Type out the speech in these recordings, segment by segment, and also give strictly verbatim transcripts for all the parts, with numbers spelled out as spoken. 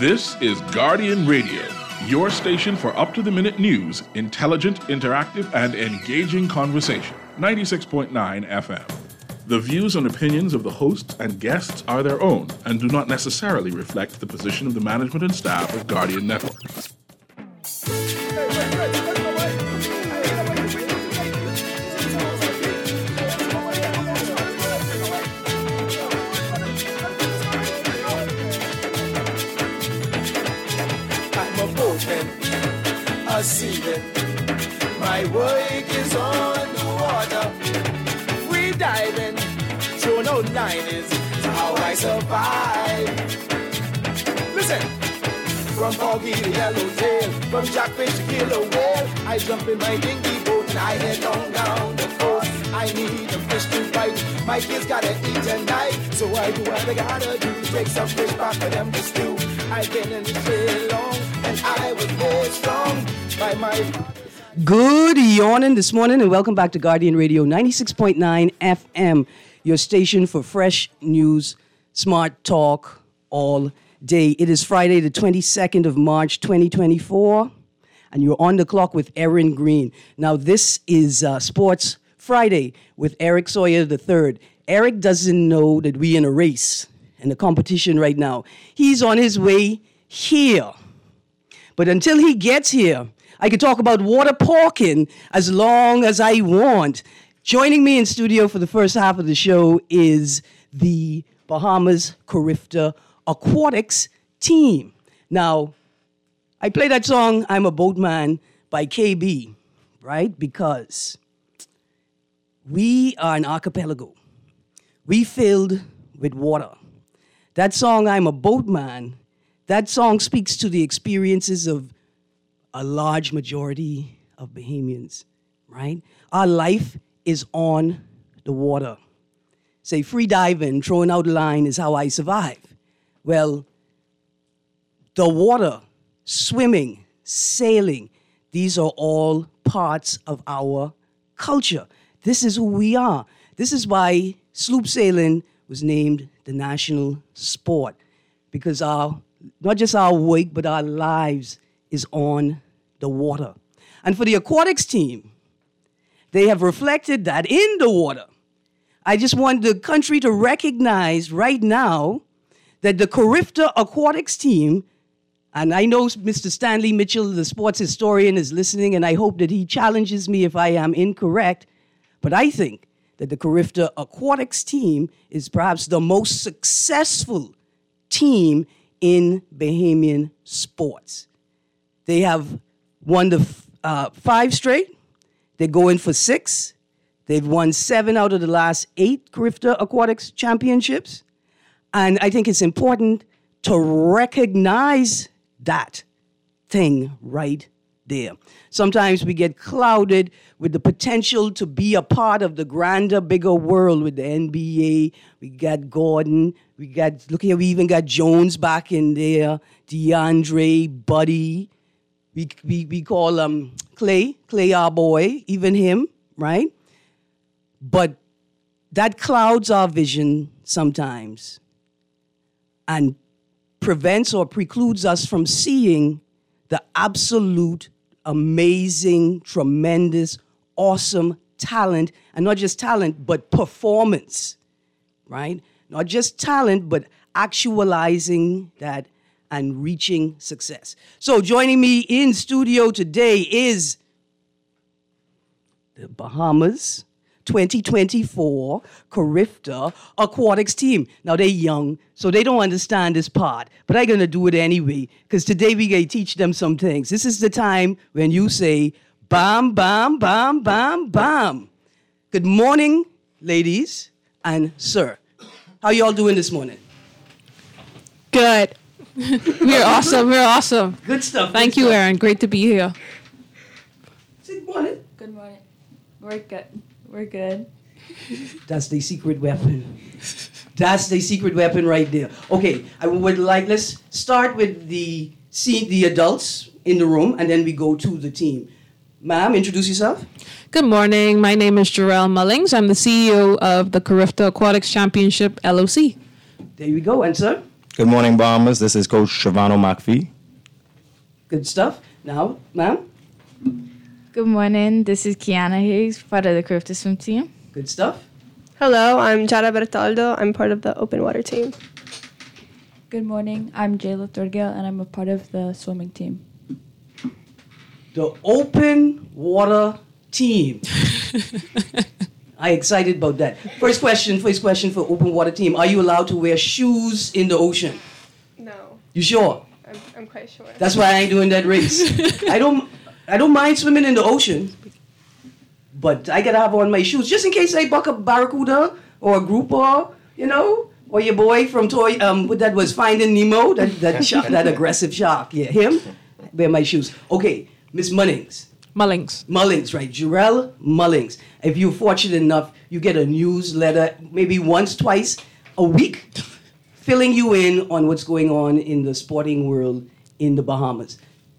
This is Guardian Radio, your station for up-to-the-minute news, intelligent, interactive, and engaging conversation. ninety-six point nine F M. The views and opinions of the hosts and guests are their own and do not necessarily reflect the position of the management and staff of Guardian Network. A seaman. My work is on the water. Free diving, throw no line is how I survive. Listen, from foggy to yellowtail, from jackfish to killer whale, I jump in my dingy boat and I head on down the coast. I need a fish to bite. My kids gotta eat tonight, so I do what I gotta do. Take some fish back for them to stew. I've been in the shade long, and I was made strong by my... Good morning this morning, and welcome back to Guardian Radio ninety-six point nine F M, your station for fresh news, smart talk all day. It is Friday, the twenty-second of March, twenty twenty-four, and you're on the clock with Erin Green. Now, this is uh, Sports Friday with Eric Sawyer the third. Eric doesn't know that we're in a race, in a competition right now. He's on his way here. But until he gets here, I can talk about water parking as long as I want. Joining me in studio for the first half of the show is the Bahamas Carifta Aquatics team. Now, I play that song, I'm a Boatman, by K B, right? Because we are an archipelago. We filled with water. That song, I'm a Boatman, that song speaks to the experiences of a large majority of Bahamians, right? Our life is on the water. Say, free diving, throwing out a line is how I survive. Well, the water, swimming, sailing, these are all parts of our culture. This is who we are. This is why sloop sailing was named the national sport, because our, not just our work, but our lives is on the water. And for the aquatics team, they have reflected that in the water. I just want the country to recognize right now that the Carifta Aquatics team, and I know Mister Stanley Mitchell, the sports historian, is listening, and I hope that he challenges me if I am incorrect, but I think that the Carifta Aquatics team is perhaps the most successful team in Bahamian sports. They have won the uh, five straight. They're going for six. They've won seven out of the last eight Carifta Aquatics championships. And I think it's important to recognize that thing right there. Sometimes we get clouded with the potential to be a part of the grander, bigger world with the N B A. We got Gordon. We got, look here, we even got Jones back in there. DeAndre, Buddy. We we we call um Clay, Clay our boy, even him, right? But that clouds our vision sometimes and prevents or precludes us from seeing the absolute amazing, tremendous, awesome talent, and not just talent, but performance, right? Not just talent, but actualizing that and reaching success. So joining me in studio today is the Bahamas twenty twenty-four Carifta Aquatics team. Now, they're young, so they don't understand this part, but I'm going to do it anyway, because today we going to teach them some things. This is the time when you say, bam, bam, bam, bam, bam. Good morning, ladies and sir. How y'all doing this morning? Good. We're awesome. We're awesome. Good stuff. Thank good you, stuff. Aaron. Great to be here. Good morning. Good morning. We're good. We're good. That's the secret weapon. That's the secret weapon right there. Okay, I would like, let's start with the see the adults in the room, and then we go to the team. Ma'am, introduce yourself. Good morning. My name is Jarrell Mullings. I'm the C E O of the Carifta Aquatics Championship, L O C. There you go. And sir? Good morning, Bombers. This is Coach Shavano McPhee. Good stuff. Now, ma'am. Good morning. This is Kiana Higgs, part of the Crifter swim team. Good stuff. Hello, I'm Jara Bertaldo. I'm part of the open water team. Good morning. I'm Jayla Thurgale, and I'm a part of the swimming team. The open water team. I'm excited about that. First question, first question for open water team. Are you allowed to wear shoes in the ocean? No, You sure? I'm, I'm quite sure. That's why I ain't doing that race. I don't I don't mind swimming in the ocean, but I gotta have on my shoes just in case I buck a barracuda or a grouper, you know, or your boy from Toy um what that was Finding Nemo, that that shark, that aggressive shark. Yeah, him. Wear my shoes. Okay, Miss Mullings. Mullings. Mullings, right? Jarrell Mullings. If you're fortunate enough, you get a newsletter maybe once, twice a week, filling you in on what's going on in the sporting world in the Bahamas.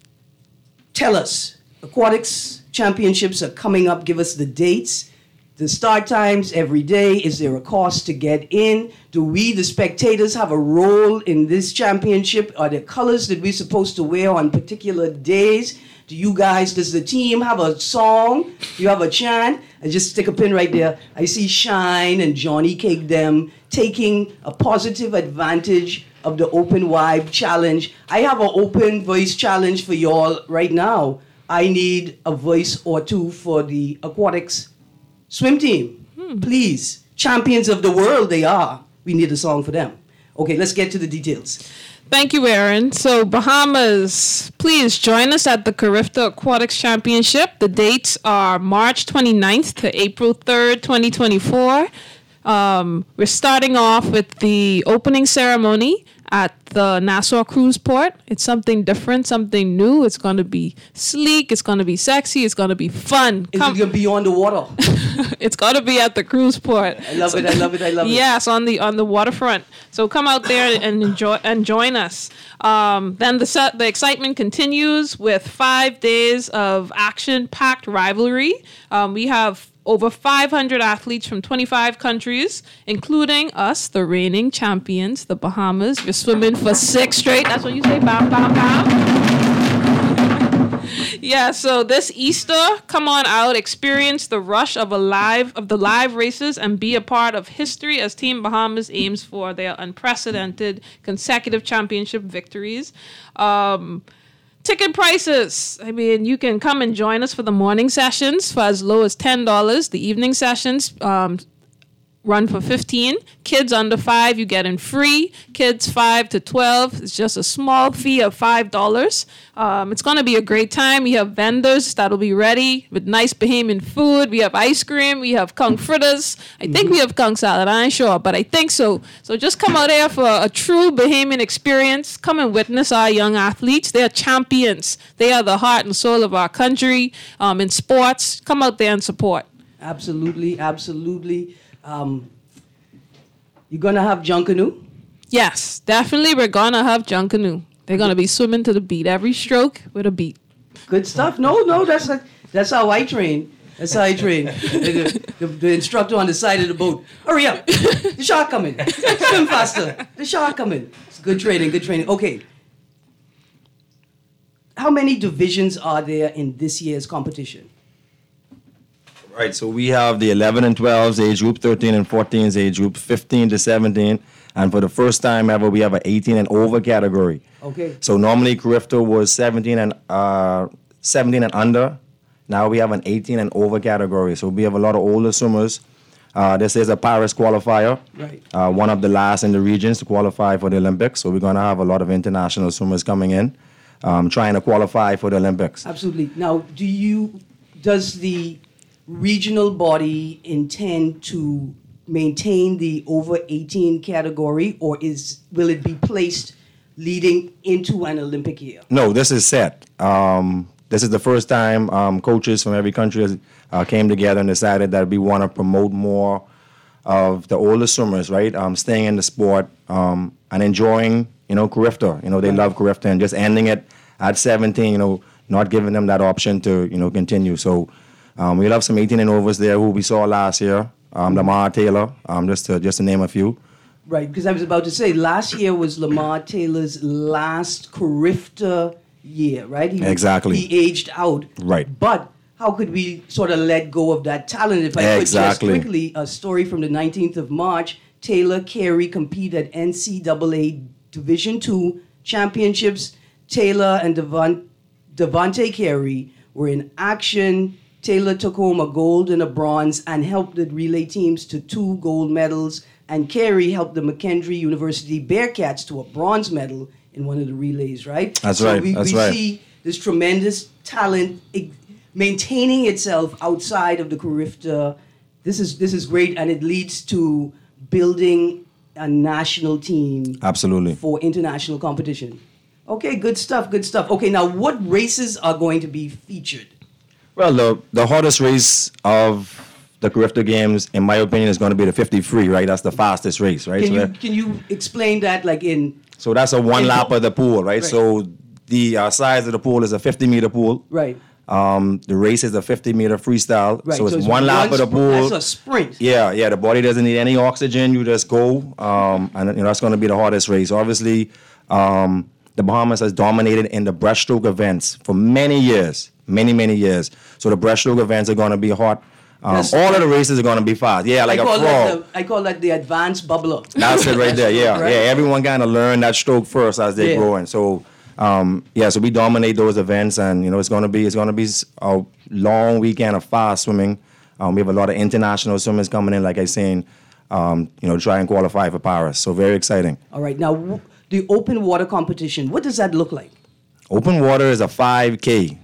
Tell us, aquatics championships are coming up. Give us the dates, the start times every day. Is there a cost to get in? Do we, the spectators, have a role in this championship? Are there colors that we're supposed to wear on particular days? Do you guys, does the team have a song? Do you have a chant? I just stick a pin right there. I see Shine and Johnny Cake them taking a positive advantage of the Open Vibe Challenge. I have an open voice challenge for y'all right now. I need a voice or two for the aquatics swim team. Hmm. Please. Champions of the world they are. We need a song for them. Okay, let's get to the details. Thank you, Aaron. So, Bahamas, please join us at the Carifta Aquatics Championship. The dates are March twenty-ninth to April third, twenty twenty-four. Um, we're starting off with the opening ceremony at the Nassau Cruise Port. It's something different, something new. It's going to be sleek. It's going to be sexy. It's going to be fun. Is Come. it going to be on the water? It's going to be at the cruise port. I love it. I love it. I love it. Yes, on the on the waterfront. So come out there and enjoy and join us. Um, then the set, the excitement continues with five days of action-packed rivalry. Um, we have over five hundred athletes from twenty-five countries, including us, the reigning champions, the Bahamas. We're swimming for six straight. That's what you say, bam, bam, bam. Yeah, so this Easter, come on out, experience the rush of a live of the live races, and be a part of history as Team Bahamas aims for their unprecedented consecutive championship victories. Um, Ticket prices. I mean, you can come and join us for the morning sessions for as low as ten dollars. The evening sessions um, run for fifteen dollars. Kids under five, you get in free. Kids five to twelve, it's just a small fee of five dollars. Um, it's going to be a great time. We have vendors that'll be ready with nice Bahamian food. We have ice cream. We have kung fritters. I think we have kung salad. I ain't sure, but I think so. So just come out there for a true Bahamian experience. Come and witness our young athletes. They are champions. They are the heart and soul of our country um, in sports. Come out there and support. Absolutely, absolutely. Um, you're going to have Junkanoo? Yes, definitely we're going to have Junkanoo. They're going to be swimming to the beat. Every stroke with a beat. Good stuff. No, no, that's a, that's how I train. That's how I train. the, the, the instructor on the side of the boat. Hurry up. The shark coming. Swim faster. The shark coming. It's good training, good training. Okay. How many divisions are there in this year's competition? Right, so we have the eleven and twelves age group, thirteen and fourteens age group, fifteen to seventeen, and for the first time ever, we have an eighteen and over category. Okay. So normally Carifta was seventeen and uh, seventeen and under. Now we have an eighteen and over category. So we have a lot of older swimmers. Uh, this is a Paris qualifier. Right. Uh, one of the last in the regions to qualify for the Olympics. So we're going to have a lot of international swimmers coming in, um, trying to qualify for the Olympics. Absolutely. Now, do you, does the regional body intend to maintain the over eighteen category, or is will it be placed leading into an Olympic year? No, this is set. Um, this is the first time um, coaches from every country uh, came together and decided that we want to promote more of the older swimmers, right? Um, staying in the sport um, and enjoying, you know, Carifta. You know, they love Carifta, and just ending it at seventeen, you know, not giving them that option to, you know, continue. So um, we'll have some eighteen and overs there who we saw last year. Um, Lamar Taylor, um, just to just to name a few. Right, because I was about to say, last year was Lamar Taylor's last Carifta year, right? He, Exactly. He aged out. Right. But how could we sort of let go of that talent? If I Exactly. could just quickly, a story from the nineteenth of March, Taylor Carey compete at N C double A Division two championships. Taylor and Devon, Devontae Carey were in action. Taylor took home a gold and a bronze and helped the relay teams to two gold medals. And Carey helped the McKendree University Bearcats to a bronze medal in one of the relays, right? That's so right, We, that's we right. see this tremendous talent eh, maintaining itself outside of the Carifta. This is this is great, and it leads to building a national team Absolutely. for international competition. Okay, good stuff, good stuff. Okay, now what races are going to be featured? Well, the, the hardest race of the Carifta Games, in my opinion, is going to be the fifty free, right? That's the fastest race, right? Can so, you that- can you explain that like in so that's a one in- lap of the pool, right? Right. So the uh, size of the pool is a fifty meter pool. right? Um, the race is a fifty meter freestyle. Right. So it's one lap of the sp- pool. That's a sprint. Yeah, yeah. The body doesn't need any oxygen. You just go, um, and you know that's going to be the hardest race. Obviously, um, the Bahamas has dominated in the breaststroke events for many years, many many years. So the breaststroke events are going to be hot. Um, That's- all of the races are going to be fast. Yeah, like I a call frog. that the, I call that the advanced bubbler. That's it right there. Yeah, Right? yeah. Everyone kind of learn that stroke first as they Yeah. grow in. So, um, yeah. So we dominate those events, and you know it's gonna be it's gonna be a long weekend of fast swimming. Um, we have a lot of international swimmers coming in, like I saying, um, you know, try and qualify for Paris. So very exciting. All right, now w- the open water competition. What does that look like? Open water is a five K,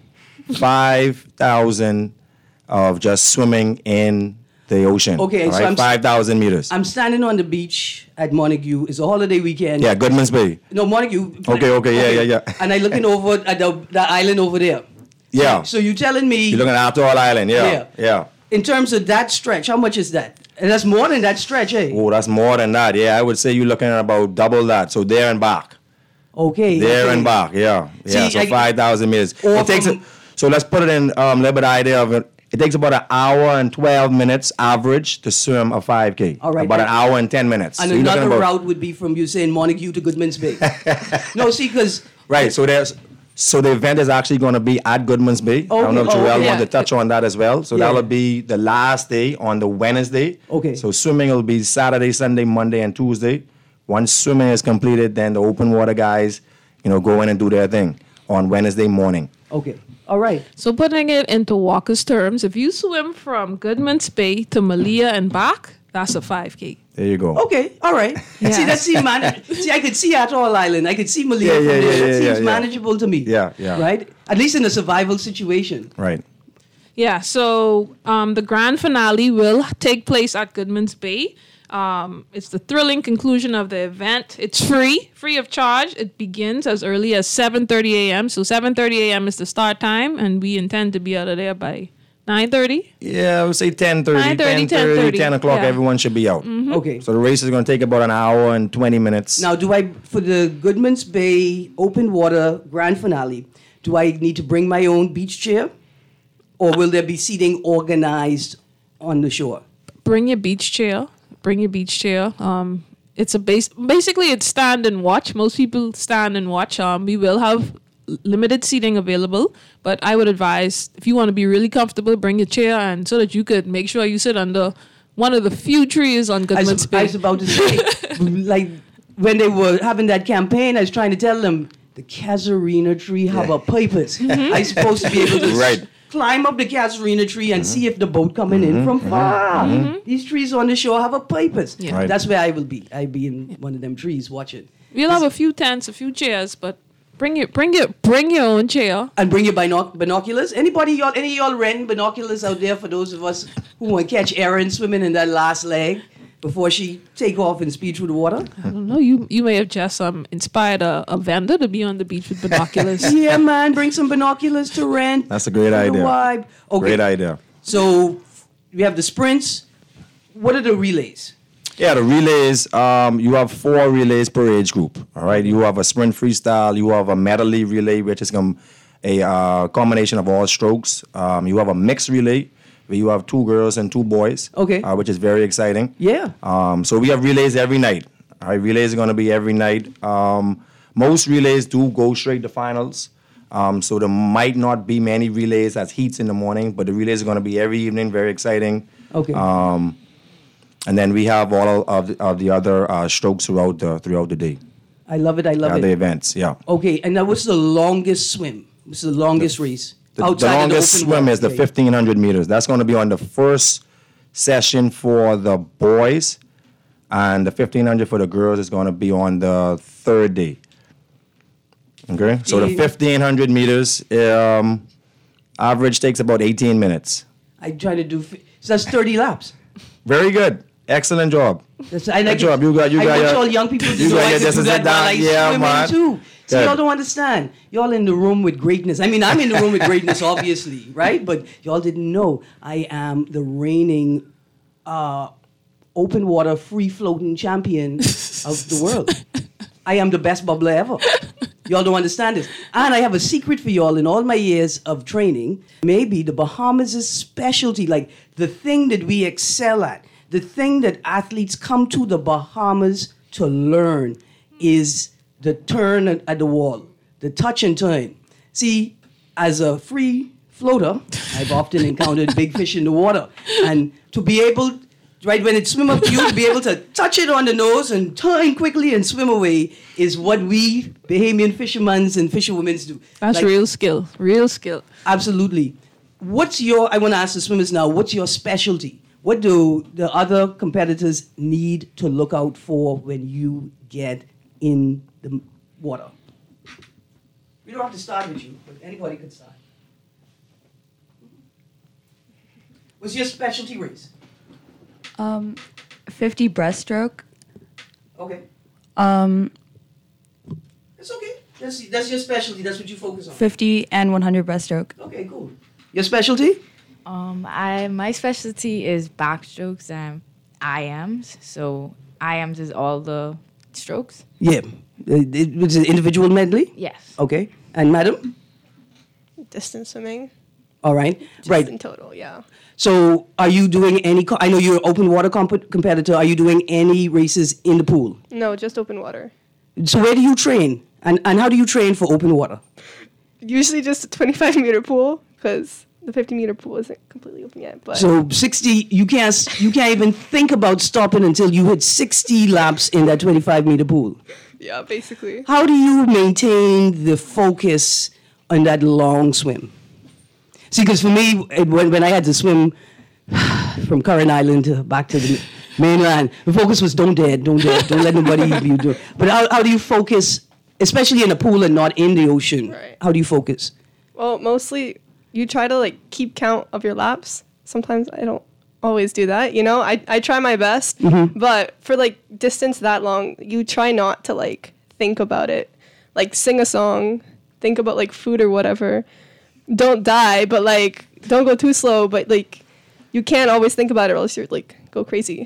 five thousand of just swimming in the ocean. Okay, all so right? I'm s- five thousand meters. I'm standing on the beach at Montague. It's a holiday weekend. Yeah, Goodman's Bay. No, Montague. Okay, okay, yeah, yeah, yeah. And I looking over at the, the island over there. Yeah. So you telling me You're looking at Atoll Island. Yeah, Yeah. yeah. in terms of that stretch, how much is that? And that's more than that stretch, eh? Oh, that's more than that. Yeah, I would say you're looking at about double that. So there and back. Okay. There okay. and back. Yeah. Yeah. See, so I- five thousand meters. Or It takes. from- A, so let's put it in um, a little bit of idea of it. It takes about an hour and twelve minutes average to swim a five K. All right, About an and- hour and ten minutes. And So you're another looking about- route would be from you saying Montague to Goodman's Bay. No, see, because Right. So there's. So the event is actually going to be at Goodman's Bay. I don't know if Okay, oh, Joel okay. wants to touch on that as well. So Yeah. that'll be the last day on the Wednesday. Okay. So swimming will be Saturday, Sunday, Monday, and Tuesday. Once swimming is completed, then the open water guys, you know, go in and do their thing on Wednesday morning. okay, all right. So putting it into Walker's terms, if you swim from Goodman's Bay to Malia and back, that's a five K. There you go. Okay, all right. Yeah. See, that seems man- See, I could see Atoll Island. I could see Malia Yeah, from yeah, there. yeah, that yeah, seems yeah. manageable to me. Yeah, yeah. Right? At least in a survival situation. Right. Yeah, so um, the grand finale will take place at Goodman's Bay. Um, it's the thrilling conclusion of the event. It's free, free of charge. It begins as early as seven thirty a.m. So seven thirty a.m. is the start time, and we intend to be out of there by nine thirty. Yeah, I would say ten thirty, nine thirty, ten thirty, ten thirty, ten o'clock, yeah. everyone should be out. Okay. So the race is going to take about an hour and twenty minutes. Now, do I, for the Goodman's Bay open water grand finale, do I need to bring my own beach chair? Or will there be seating organized on the shore? Bring your beach chair. Bring your beach chair. Um, it's a base. Basically, it's stand and watch. Most people stand and watch. Um, we will have limited seating available, but I would advise if you want to be really comfortable, bring your chair, and so that you could make sure you sit under one of the few trees on I Goodman's was, I Bay. was about to say, like, when they were having that campaign, I was trying to tell them, the casuarina tree have a purpose. I'm supposed to be able to Right. climb up the casuarina tree and see if the boat coming in from far. These trees on the shore have a purpose. Yeah. Right. That's where I will be. I'll be in one of them trees watching. We'll have a few tents, a few chairs, but bring your bring your bring your own chair. And bring your binoc- binoculars. Anybody, y'all, any of y'all renting binoculars out there for those of us who want to catch Erin swimming in that last leg before she take off and speed through the water? I don't know. You you may have just um inspired a, a vendor to be on the beach with binoculars. Yeah, man, bring some binoculars to rent. That's a great For the idea. vibe. Okay. Great idea. So we have the sprints. What are the relays? Yeah, the relays, um, you have four relays per age group. All right. You have a sprint freestyle, you have a medley relay, which is um, a uh, combination of all strokes. Um, you have a mixed relay where you have two girls and two boys. Okay. Uh, which is very exciting. Yeah. Um, so we have relays every night. All right, relays are going to be every night. Um, most relays do go straight to finals. Um, so there might not be many relays as heats in the morning, but the relays are going to be every evening, very exciting. Okay. Um, and then we have all of the, of the other uh, strokes throughout the throughout the day. I love it. I love uh, it. The events, yeah. Okay, and now what's the longest swim? What's the longest the, race? The, outside the of longest the open swim water? is the Okay. fifteen hundred meters. That's going to be on the first session for the boys, and the fifteen hundred for the girls is going to be on the third day. Okay, so the fifteen hundred meters um, average takes about eighteen minutes. I try to do. fi- So that's thirty laps. Very good, excellent job. That's, I like Good job. it. You got- you I got want your- all young people to you know got I your can this do is that it while down. I Yeah, swim man. in too. See, Good. y'all don't understand. Y'all in the room with greatness. I mean, I'm in the room with greatness, obviously, right? But y'all didn't know I am the reigning uh, open water free floating champion of the world. I am the best bubbler ever. Y'all don't understand this. And I have a secret for y'all in all my years of training. Maybe the Bahamas' specialty, like the thing that we excel at, the thing that athletes come to the Bahamas to learn is the turn at at the wall, the touch and turn. See, as a free floater, I've often encountered big fish in the water. And to be able, right, when it swim up to you, to be able to touch it on the nose and turn quickly and swim away is what we Bahamian fishermen and fisherwomen do. That's Like, real skill. Real skill. Absolutely. What's your, I want to ask the swimmers now, what's your specialty? What do the other competitors need to look out for when you get in the water? We don't have to start with you, but anybody could start. What's your specialty race? Um, fifty breaststroke. Okay. Um, It's okay. That's, that's your specialty. That's what you focus on. fifty and one hundred breaststroke. Okay, cool. Your specialty? Um, I my specialty is backstrokes and I Ms. So I Ms is all the strokes. Yeah. It, it was an individual medley? Yes. Okay. And madam? Distance swimming. All right. Just right. in total, yeah. So, are you doing any? Co- I know you're an open water comp- competitor. Are you doing any races in the pool? No, just open water. So, where do you train, and and how do you train for open water? Usually just a twenty-five meter pool because the fifty meter pool isn't completely open yet. But So, sixty. You can't. s- You can't even think about stopping until you hit sixty laps in that twenty-five meter pool. yeah, basically. How do you maintain the focus on that long swim? See, because for me, it, when, when I had to swim from Curran Island to back to the mainland, the focus was don't dare, don't dare, don't let nobody you do. But how, how do you focus, especially in a pool and not in the ocean? Right. How do you focus? Well, mostly you try to like keep count of your laps. Sometimes I don't always do that, you know? I, I try my best, but for like distance that long, you try not to like think about it. Like sing a song, think about like food or whatever. Don't die, but like don't go too slow, but like you can't always think about it or else you're like go crazy.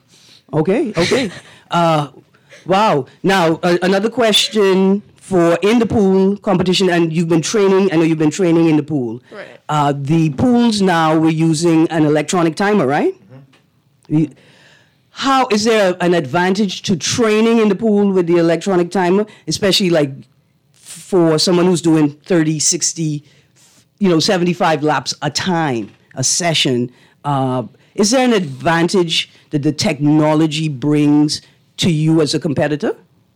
Okay, okay. uh, wow. Now, uh, another question for in the pool competition, and you've been training, I know you've been training in the pool. Right. Uh, the pools now, we're using an electronic timer, right? You- How is there an advantage to training in the pool with the electronic timer, especially like for someone who's doing thirty, sixty, you know, seventy-five laps a time, a session? Uh, is there an advantage that the technology brings to you as a competitor?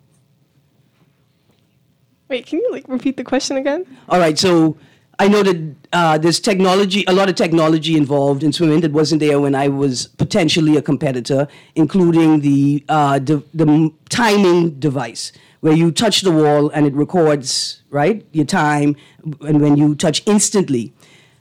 Wait, can you like repeat the question again? All right, so I know that uh, there's technology, a lot of technology involved in swimming that wasn't there when I was potentially a competitor, including the uh, de- the m- timing device where you touch the wall and it records, right, your time, and when you touch instantly.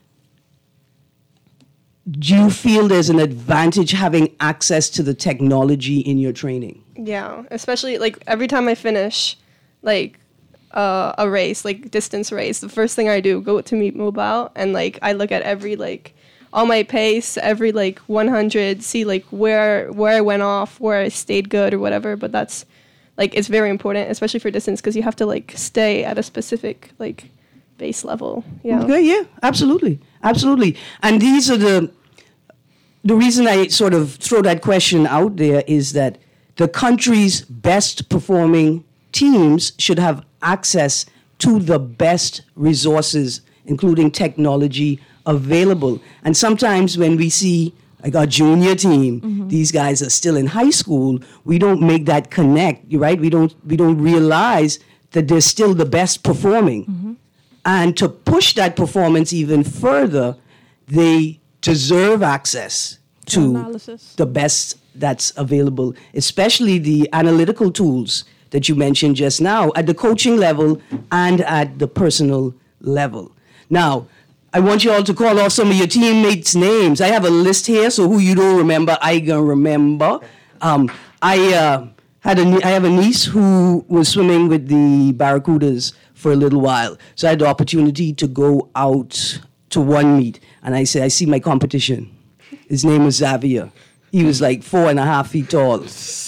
Do you feel there's an advantage having access to the technology in your training? Yeah, especially like every time I finish, like uh, a race, like distance race, the first thing I do go to Meet Mobile and like I look at every like all my pace, every like one hundred, see like where where I went off, where I stayed good or whatever. But that's like it's very important, especially for distance, because you have to like stay at a specific like base level. Yeah. Okay, yeah, absolutely, absolutely. And these are the the reason I sort of throw that question out there is that the country's best performing teams should have access to the best resources, including technology available. And sometimes when we see like our junior team, mm-hmm. these guys are still in high school, we don't make that connect, right? We don't we don't realize that they're still the best performing. Mm-hmm. And to push that performance even further, they deserve access to analysis. The best that's available, especially the analytical tools that you mentioned just now at the coaching level and at the personal level. Now, I want you all to call off some of your teammates' names. I have a list here, so who you don't remember, I gonna remember. Um, I uh, had a I have a niece who was swimming with the Barracudas for a little while, so I had the opportunity to go out to one meet, and I said, I see my competition. His name was Xavier. He was like four and a half feet tall.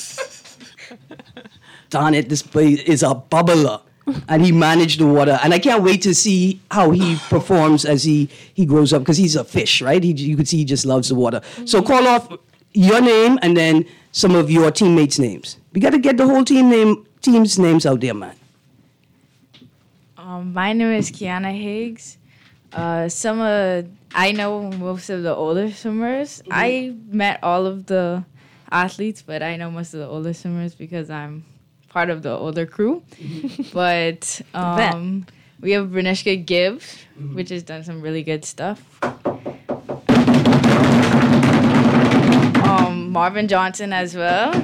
Darn it, this place is a bubbler. And he managed the water. And I can't wait to see how he performs as he, he grows up, because he's a fish, right? He, you could see he just loves the water. Mm-hmm. So call off your name and then some of your teammates' names. We got to get the whole team name team's names out there, man. Um, my name is Kiana Higgs. Uh, some of I know most of the older swimmers. Mm-hmm. I met all of the athletes, but I know most of the older swimmers because I'm part of the older crew. Mm-hmm. But um, we have Brenishka Gibbs, mm-hmm. which has done some really good stuff. Um, Marvin Johnson as well.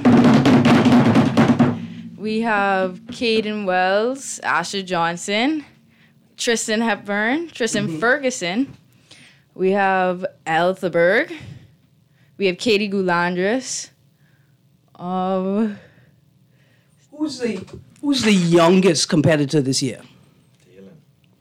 We have Caden Wells, Asher Johnson, Tristan Hepburn, Tristan mm-hmm. Ferguson. We have Elle Thaberg. We have Katie Goulandris. Um, who's the Who's the youngest competitor this year? Taylor.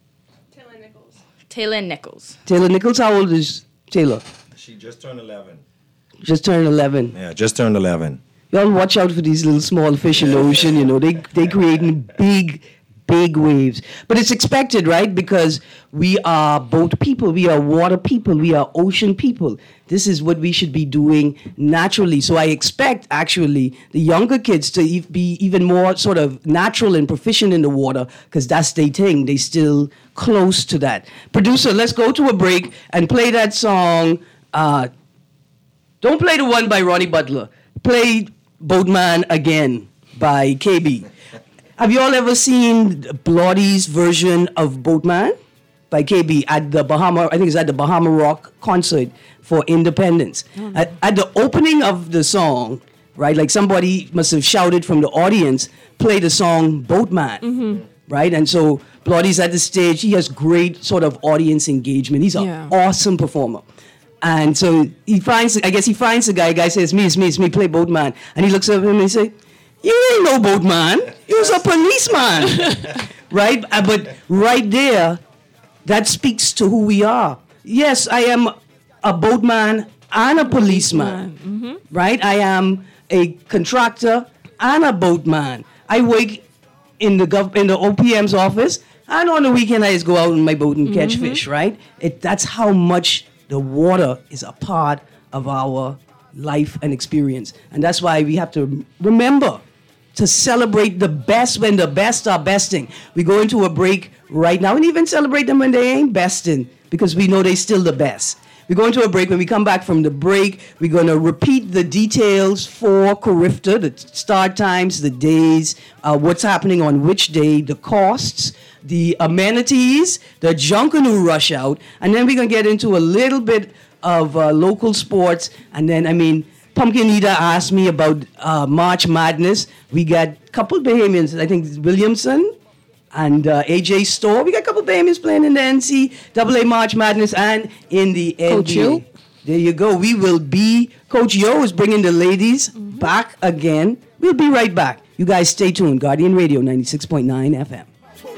Taylor Nichols. Taylor Nichols. Taylor Nichols, how old is Taylor? She just turned eleven. Just turned eleven. Yeah, just turned eleven. Y'all watch out for these little small fish in the ocean, you know. They they creating big, big waves. But it's expected, right? Because we are boat people. We are water people. We are ocean people. This is what we should be doing naturally. So I expect, actually, the younger kids to e- be even more sort of natural and proficient in the water, because that's their thing. They still close to that. Producer, let's go to a break and play that song. Uh, don't play the one by Ronnie Butler. Play Boatman Again by K B. Have you all ever seen Blotty's version of Boatman by K B at the Bahama, I think it's at the Bahama Rock concert for Independence. Oh, no. at, at the opening of the song, right, like somebody must have shouted from the audience, play the song Boatman, mm-hmm. right? And so Blotty's at the stage. He has great sort of audience engagement. He's an yeah. awesome performer. And so he finds, I guess he finds the guy. The guy says, me, it's me, it's me, play Boatman. And he looks at him and he says, you ain't no boatman. You was a policeman. Right? Uh, but right there, that speaks to who we are. Yes, I am a boatman and a policeman. Mm-hmm. Right? I am a contractor and a boatman. I work in the gov- in the O P M's office, and on the weekend I just go out in my boat and catch mm-hmm. fish, right? It, that's how much the water is a part of our life and experience. And that's why we have to remember to celebrate the best when the best are besting. We go into a break right now and even celebrate them when they ain't besting, because we know they're still the best. We go into a break. When we come back from the break, we're going to repeat the details for Carifta, the start times, the days, uh, what's happening on which day, the costs, the amenities, the Junkanoo rush out, and then we're going to get into a little bit of uh, local sports. And then, I mean, Pumpkin Eater asked me about uh, March Madness. We got a couple Bahamians, I think Williamson and uh, A J Store. We got a couple Bahamians playing in the N C double A March Madness and in the N B A. Coach Yo. There you go. We will be, Coach Yo is bringing the ladies mm-hmm. back again. We'll be right back. You guys stay tuned. Guardian Radio, ninety-six point nine F M.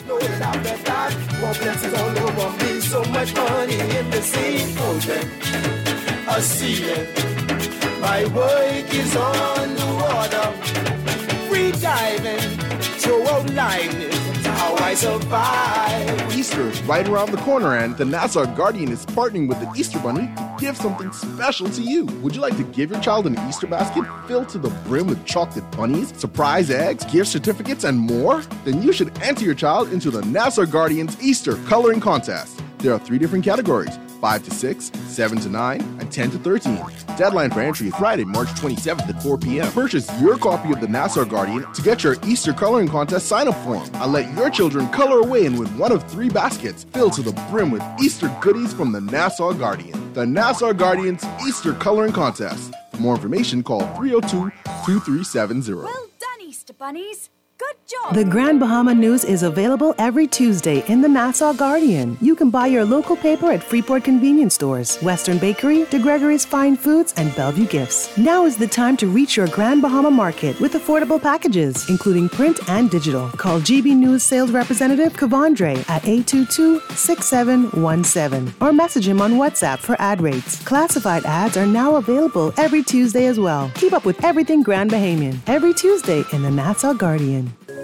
So much money in the sea, ocean, a ceiling. My work is on the water, free diving, show out liveness. how I survive. Easter is right around the corner, and the Nassau Guardian is partnering with the Easter Bunny to give something special to you. Would you like to give your child an Easter basket filled to the brim with chocolate bunnies, surprise eggs, gift certificates, and more? Then you should enter your child into the Nassau Guardian's Easter Coloring Contest. There are three different categories: five to six, seven to nine, and ten to thirteen. Deadline for entry is Friday, March twenty-seventh at four p.m. Purchase your copy of the Nassau Guardian to get your Easter Coloring Contest sign-up form. And let your children color away and win one of three baskets filled to the brim with Easter goodies from the Nassau Guardian. The Nassau Guardian's Easter Coloring Contest. For more information, call three oh two, two three seven zero. Well done, Easter Bunnies. Good job. The Grand Bahama News is available every Tuesday in the Nassau Guardian. You can buy your local paper at Freeport convenience stores, Western Bakery, De Gregory's Fine Foods, and Bellevue Gifts. Now is the time to reach your Grand Bahama market with affordable packages, including print and digital. Call G B News sales representative Kavandre at eight two two, six seven one seven or message him on WhatsApp for ad rates. Classified ads are now available every Tuesday as well. Keep up with everything Grand Bahamian every Tuesday in the Nassau Guardian.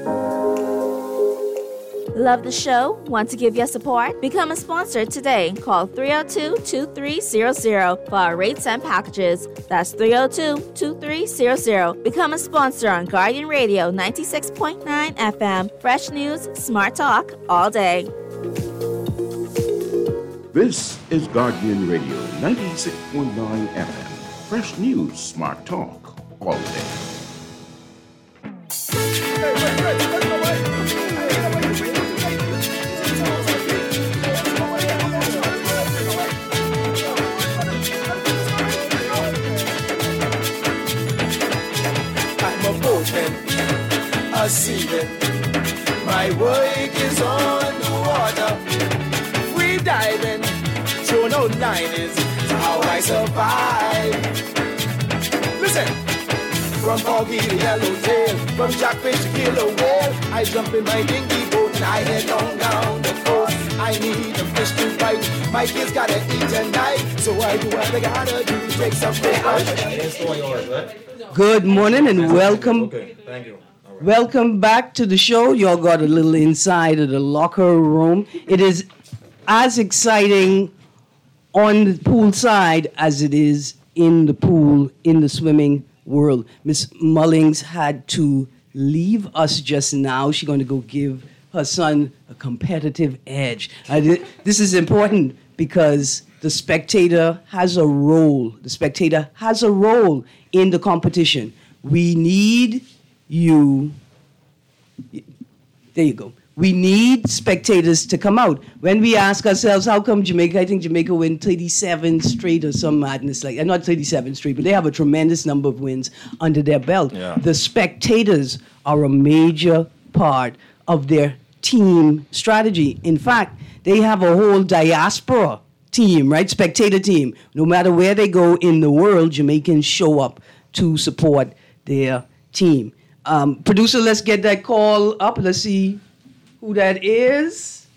Love the show? Want to give your support? Become a sponsor today. Call three oh two, two three zero zero for our rates and packages. That's three oh two, two three zero zero. Become a sponsor on Guardian Radio ninety-six point nine F M. Fresh news, smart talk, all day. This is Guardian Radio ninety-six point nine F M. Fresh news, smart talk, all day. A season. My work is on the water, free diving, throw no line is how I survive. Listen, from foggy to yellowtail, from jackfish to killer whale, I jump in my dingy boat and I head on down the coast. I need a fish to bite, my kids gotta eat tonight, so I do what I gotta do to take some fish. Good morning and welcome. Okay, thank you. Welcome back to the show. Y'all got a little inside of the locker room. It is as exciting on the pool side as it is in the pool, in the swimming world. Miss Mullings had to leave us just now. She's going to go give her son a competitive edge. I did, this is important because the spectator has a role. The spectator has a role in the competition. We need you, there you go. We need spectators to come out. When we ask ourselves, how come Jamaica, I think Jamaica win thirty-seven straight or some madness like that. Not thirty-seven straight, but they have a tremendous number of wins under their belt. Yeah. The spectators are a major part of their team strategy. In fact, they have a whole diaspora team, right? Spectator team. No matter where they go in the world, Jamaicans show up to support their team. Um, producer, let's get that call up. Let's see who that is.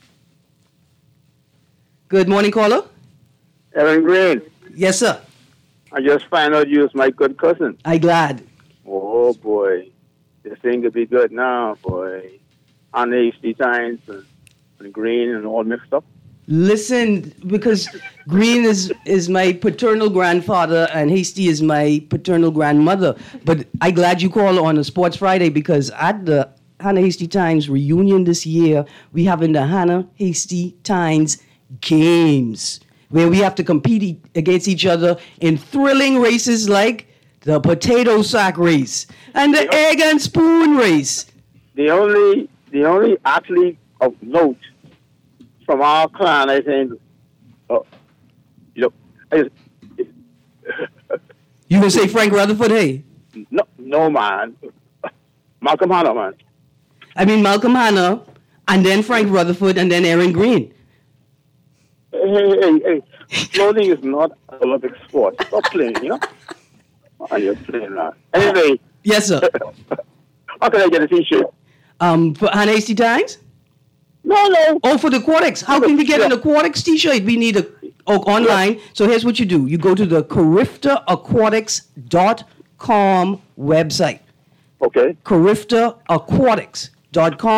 Good morning, caller. Aaron Green. Yes, sir. I just found out you was my good cousin. I'm glad. Oh, boy. This thing could be good now, boy. On the H D Times and, and Green and all mixed up. Listen, because Green is, is my paternal grandfather and Hasty is my paternal grandmother. But I'm glad you called on a Sports Friday because at the Hannah Hasty Times reunion this year, we having the Hannah Hasty Times Games, where we have to compete e- against each other in thrilling races like the potato sack race and the egg and spoon race. The only, the only athlete of note from our clan, I think, uh, you know, is, is you gonna say Frank Rutherford? Hey, no, no, man, Malcolm Hanna, man. I mean Malcolm Hanna, and then Frank Rutherford, and then Aaron Green. Hey, hey, hey, hey. Floating is not an Olympic sport. Stop playing, you know. Oh, you're playing now. Anyway. Yes, sir. How can I get a T-shirt? Um, for Hannah Hasty Times. No, no. Oh, for the Aquatics. How can we get an Aquatics T-shirt? We need a oh, online. So here's what you do. You go to the carifta aquatics dot com website. Okay. carifta aquatics dot com.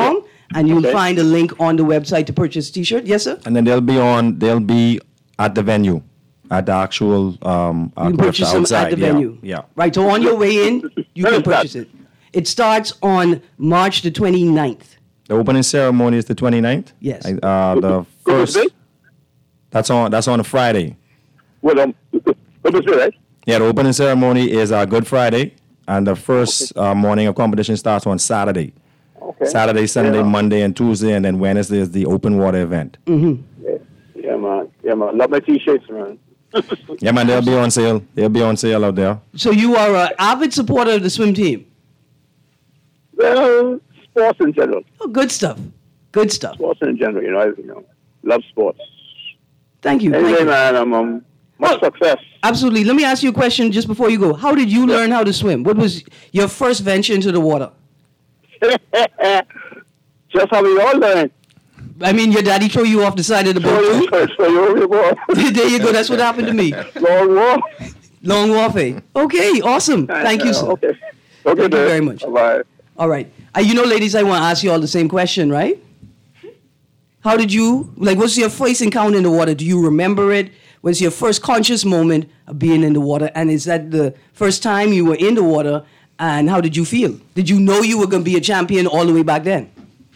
and you'll Okay. find a link on the website to purchase T-shirt. Yes, sir. And then they'll be on. They'll be at the venue, at the actual um. You can purchase them at the yeah, venue. Yeah. Right. So on your way in, you can purchase it. It starts on March the twenty-ninth. The opening ceremony is the twenty-ninth. Yes. I- Uh, the first. That's on. That's on a Friday. Well, um, right? Yeah, the opening ceremony is uh, Good Friday, and the first uh, morning of competition starts on Saturday. Okay. Saturday, Sunday, Yeah. Monday, and Tuesday, and then Wednesday is the open water event. Mm-hmm. Yeah, yeah, man. Yeah, man. Love my T-shirts, man. Yeah, man, they'll be on sale. They'll be on sale out there. So you are an avid supporter of the swim team. Well, sports in general. Oh, good stuff. Good stuff. Sports in general, you know. I, you know, love sports. Thank you. Anyway, Thank you. man, I'm um, much success. Absolutely. Let me ask you a question just before you go. How did you learn how to swim? What was your first venture into the water? Just how we all learn. I mean, your daddy throw you off the side of the boat too? So you There you go. That's what happened to me. Long walk. Long walk, eh? Okay, awesome. Thank you, sir. Okay. Okay, Thank you then. very much. Bye. All right. Uh, you know, ladies, I want to ask you all the same question, right? How did you, like, what's your first encounter in the water? Do you remember it? Was your first conscious moment of being in the water? And is that the first time you were in the water? And how did you feel? Did you know you were going to be a champion all the way back then?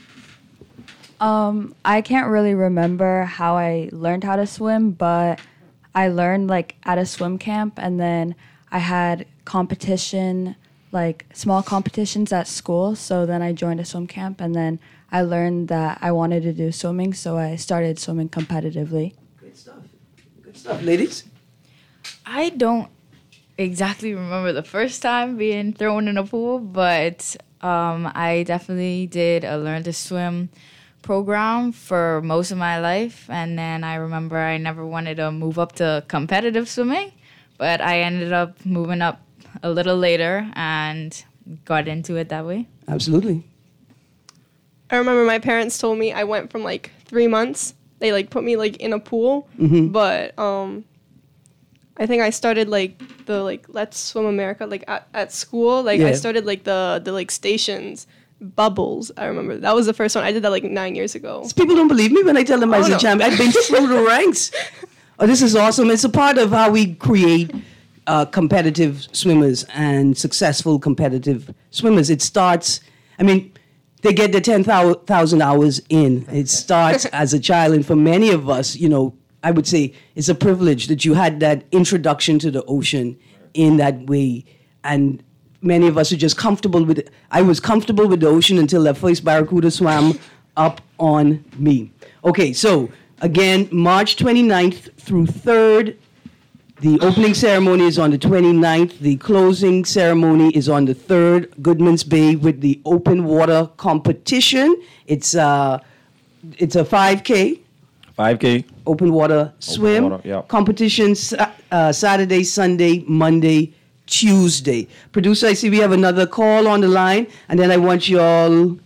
Um, I can't really remember how I learned how to swim, but I learned like at a swim camp, and then I had competition, like small competitions at school. So then I joined a swim camp, and then I learned that I wanted to do swimming, so I started swimming competitively. Good stuff. Good stuff, ladies. I don't exactly remember the first time being thrown in a pool, but um, I definitely did a learn to swim program for most of my life. And then I remember I never wanted to move up to competitive swimming, but I ended up moving up a little later and got into it that way. Absolutely. I remember my parents told me I went from like three months. They like put me like in a pool, Mhm. but um, I think I started like the like Let's Swim America like at, at school. Like I Yeah. started like the the like stations bubbles. I remember that was the first one. I did that like nine years ago. People don't believe me when I tell them I was Oh, a no. champion. I've been through the ranks. Oh, this is awesome. It's a part of how we create uh, competitive swimmers and successful competitive swimmers. It starts, I mean, they get their ten thousand hours in. It starts as a child. And for many of us, you know, I would say it's a privilege that you had that introduction to the ocean in that way. And many of us are just comfortable with it. I was comfortable with the ocean until that first barracuda swam up on me. Okay, so again, March twenty-ninth through third. The opening ceremony is on the twenty-ninth. The closing ceremony is on the third, Goodman's Bay, with the open water competition. It's, uh, it's a five K. five K. Open water swim. water, yeah. Competition Sa- uh, Saturday, Sunday, Monday, Tuesday. Producer, I see we have another call on the line, and then I want you all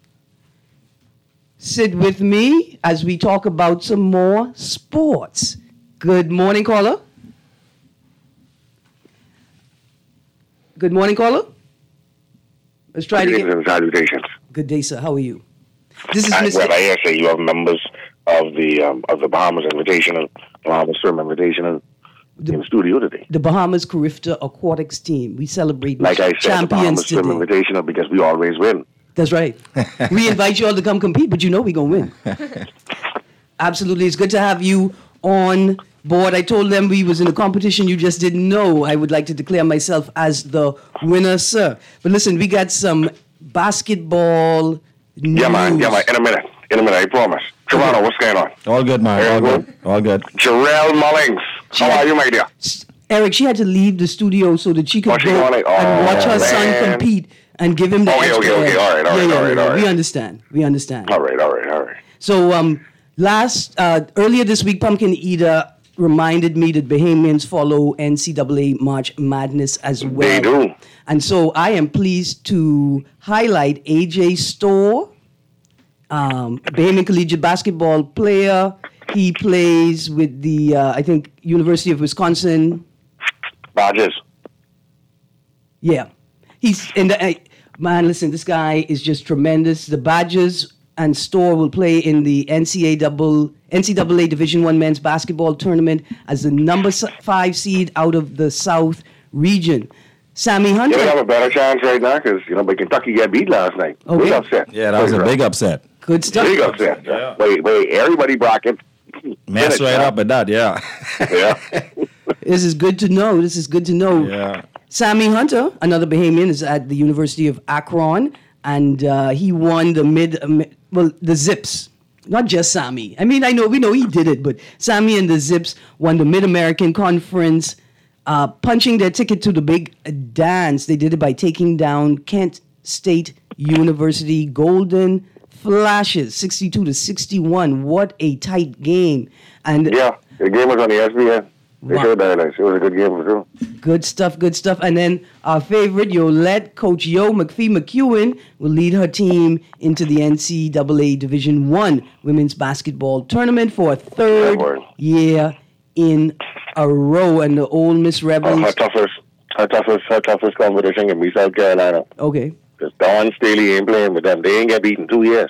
sit with me as we talk about some more sports. Good morning, caller. Good morning, caller. Let's try to get. Greetings and salutations. Good day, sir. How are you? This is I, Mister well, I hear say you have members of the um, of the Bahamas Invitational, Bahamas Swim Invitational in the studio today. the Bahamas Carifta Aquatics team. We celebrate Like I said, the champions Bahamas Swim today. Invitational because we always win. That's right. We invite you all to come compete, but you know we're going to win. Absolutely. It's good to have you on board. I told them we was in a competition you just didn't know. I would like to declare myself as the winner, sir. But listen, we got some basketball news. Yeah, man. Yeah, man. In a minute. In a minute. I promise. Toronto, what's going on? All good, man. All good. All good. Jarrell Mullings. How are you, my dear? Eric, she had to leave the studio so that she could Oh, she go wanted- and oh, watch her man. son compete and give him the Okay, extra. okay, okay. All right, all yeah, right, yeah, all right, yeah. all right. We understand. We understand. All right, all right, all right. So um, last uh, earlier this week, Pumpkin Eater reminded me that Bahamians follow N C double A March Madness as well. They do. And so I am pleased to highlight A J Storr, um, Bahamian collegiate basketball player. He plays with the, uh, I think, University of Wisconsin. Badgers. Yeah. He's in the, uh, man, listen, this guy is just tremendous. The Badgers and Storr will play in the N C double A N C double A Division One men's basketball tournament as the number s- five seed out of the South region. Sammy Hunter. They have a better chance right now because, you know, but Kentucky got beat last night. Okay. Big upset. Yeah, that was a big upset. Good stuff. Big upset. Yeah. Wait, wait, everybody bracket. Mess right up at that, yeah. Yeah. This is good to know. This is good to know. Yeah. Sammy Hunter, another Bahamian, is at the University of Akron, and uh, he won the mid, uh, mi- well, the Zips. Not just Sammy. I mean, I know we know he did it, but Sammy and the Zips won the Mid American Conference, uh, punching their ticket to the big dance. They did it by taking down Kent State University Golden Flashes, sixty-two to sixty-one. What a tight game! And Yeah, the game was on the S B N. They Wow. showed that. It was a good game for sure. good stuff, good stuff. And then our favorite, Yolette, Coach Yo McPhee McEwen, will lead her team into the N C double A Division One women's basketball tournament for a third year in a row. And the Ole Miss Uh, Rebels. her toughest, her toughest, her toughest competition can be South Carolina. Okay. Because Dawn Staley ain't playing with them. They ain't get beaten two years.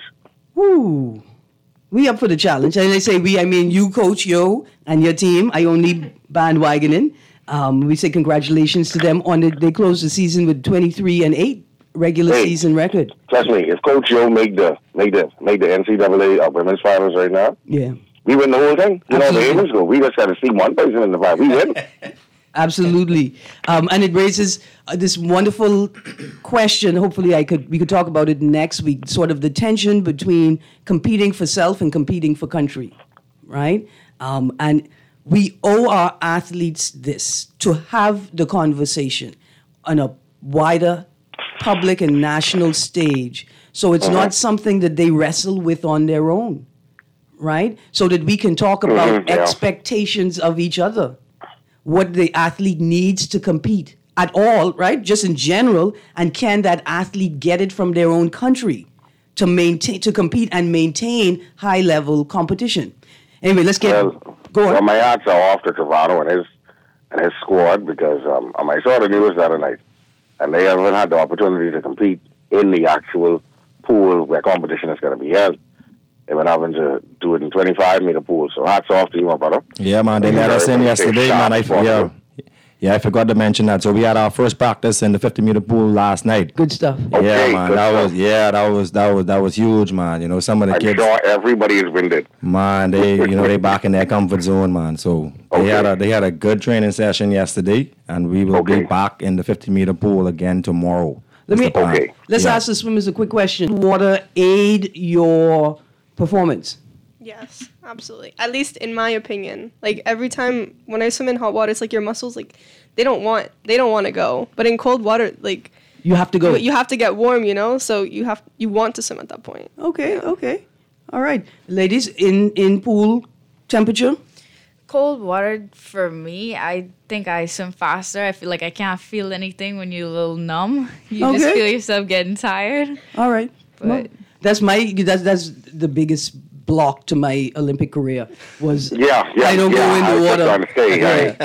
Woo. We up for the challenge. And I say we, I mean you, Coach Yo, and your team. I only bandwagoning. Um, we say congratulations to them on it. They closed the season with twenty-three and eight regular Hey. season record. Trust me, if Coach Joe make the make the make the N C double A uh, women's finals right now, Yeah. we win the whole thing. You know, the Ravens go. We just got to see one person in the fight. We win. Absolutely, um, and it raises uh, this wonderful question. Hopefully, I could we could talk about it next week. Sort of the tension between competing for self and competing for country, right? Um, and we owe our athletes this to have the conversation on a wider public and national stage. So it's not something that they wrestle with on their own, right? So that we can talk about Mhm, yeah. expectations of each other, what the athlete needs to compete at all, right? Just in general, and can that athlete get it from their own country to maintain, to compete and maintain high level competition? Anyway, let's get Well, go on. well, my hats are off to Travano and his and his squad because um, um, I saw the news the other night, and they haven't had the opportunity to compete in the actual pool where competition is going to be held. They've been having to do it in twenty-five meter pools. So hats off to you, my brother. Yeah, man, they Thank you let us very in much. yesterday, Stay man. I, sharp, yeah, brother. yeah, I forgot to mention that. So we had our first practice in the fifty meter pool last night. Good stuff. Yeah, Okay, man, good that stuff. was yeah, that was that was that was huge, man. You know, some of the I'm kids, sure everybody has been there. man, they you know they back in their comfort zone, man. So they Okay. had a they had a good training session yesterday, and we will Okay. be back in the fifty meter pool again tomorrow. Let That's me the plan. Okay. let's Yeah. ask the swimmers a quick question. Water aid your performance? Yes, absolutely. At least in my opinion. Like every time when I swim in hot water, it's like your muscles like they don't want they don't want to go. But in cold water, like You have to go. you, you have to get warm, you know? So you have you want to swim at that point. Okay, okay. All right. Ladies, in, in pool temperature? Cold water for me, I think I swim faster. I feel like I can't feel anything when you're a little numb. You just Okay. feel yourself getting tired. All right. But- Well, that's my that's that's the biggest block to my Olympic career was Yeah, yeah, I don't yeah. go in I the was just water. trying to say,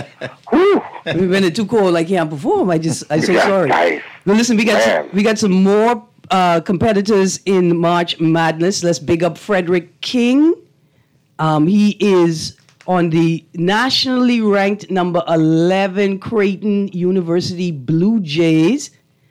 Yeah. When it's too cold, I can't perform. I just I'm so Yeah, sorry. guys. Well, listen, we got Man. some, we got some more uh, competitors in March Madness. Let's big up Frederick King. Um, he is on the nationally ranked number eleven Creighton University Blue Jays.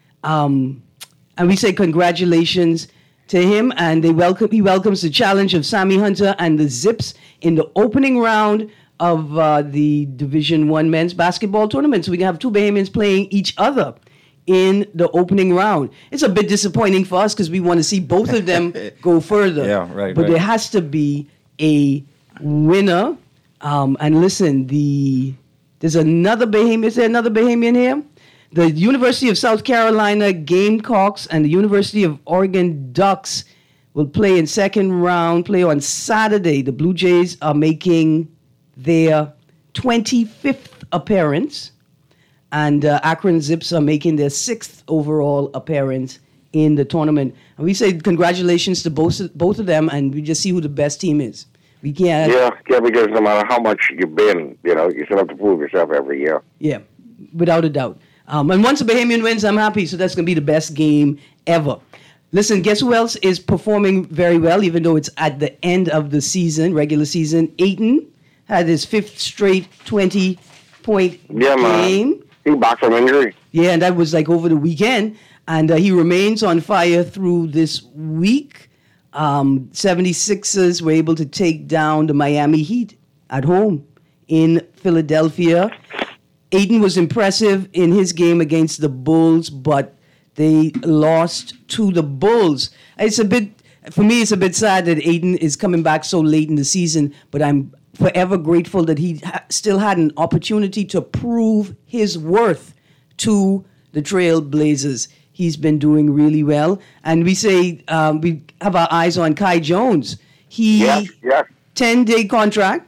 Um, and we say congratulations to him, and they welcome he welcomes the challenge of Sammy Hunter and the Zips in the opening round of uh, the Division One men's basketball tournament. So we can have two Bahamians playing each other in the opening round. It's a bit disappointing for us because we want to see both of them go further. Yeah, right, But right. there has to be a winner. Um, and listen, the there's another Bahamian. Is there another Bahamian here? The University of South Carolina Gamecocks and the University of Oregon Ducks will play in second round, play on Saturday. The Blue Jays are making their twenty-fifth appearance, and uh, Akron Zips are making their sixth overall appearance in the tournament. And we say congratulations to both, both of them, and we just see who the best team is. We can't... Yeah, yeah, because no matter how much you've been, you know, you still have to prove yourself every year. Yeah, without a doubt. Um, and once a Bahamian wins, I'm happy. So that's going to be the best game ever. Listen, guess who else is performing very well, even though it's at the end of the season, regular season? Ayton had his fifth straight twenty-point Yeah, man. game. He back from injury. Yeah, and that was like over the weekend. And uh, he remains on fire through this week. Um, seventy-sixers were able to take down the Miami Heat at home in Philadelphia. Ayton was impressive in his game against the Bulls, but they lost to the Bulls. It's a bit, for me, it's a bit sad that Ayton is coming back so late in the season, but I'm forever grateful that he ha- still had an opportunity to prove his worth to the Trail Blazers. He's been doing really well. And we say, um, we have our eyes on Kai Jones. He, Yes, yes. ten-day contract.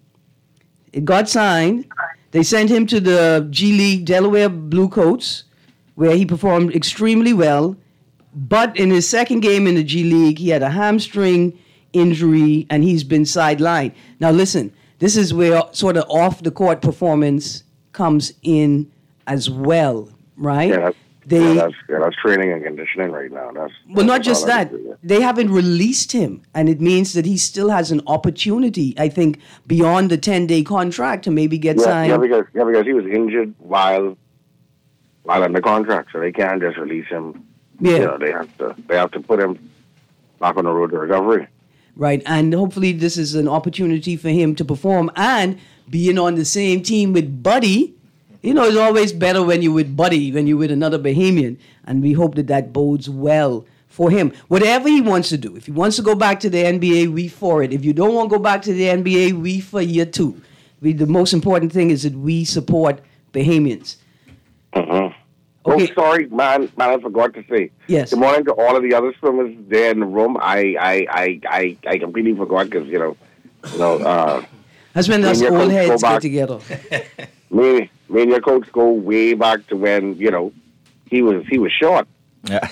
It got signed. They sent him to the G League Delaware Bluecoats, where he performed extremely well. But in his second game in the G League, he had a hamstring injury, and he's been sidelined. Now, listen, this is where sort of off-the-court performance comes in as well, right? Yeah, that's, They- yeah, that's, yeah, that's training and conditioning right now. That's Well, not that's just all I that. can do, yeah. They haven't released him, and it means that he still has an opportunity, I think, beyond the ten-day contract to maybe get Yeah, signed. yeah, because yeah, because he was injured while while under contract, so they can't just release him. Yeah. You know, they have to they have to put him back on the road to recovery. Right, and hopefully this is an opportunity for him to perform, and being on the same team with Buddy. You know, it's always better when you're with Buddy, when you're with another Bahamian, and we hope that that bodes well for him. Whatever he wants to do, if he wants to go back to the N B A, we for it. If you don't want to go back to the N B A, we for you too. We, the most important thing is that we support Bahamians. Mm-hmm. Okay. Oh, sorry, man, man, I forgot to say. Yes. Good morning to all of the other swimmers there in the room. I I I I, I completely forgot because you know, you know. Uh, That's when me us and your old coach go heads get back- together. Me, me and your coach go way back to when you know he was he was short. Yeah.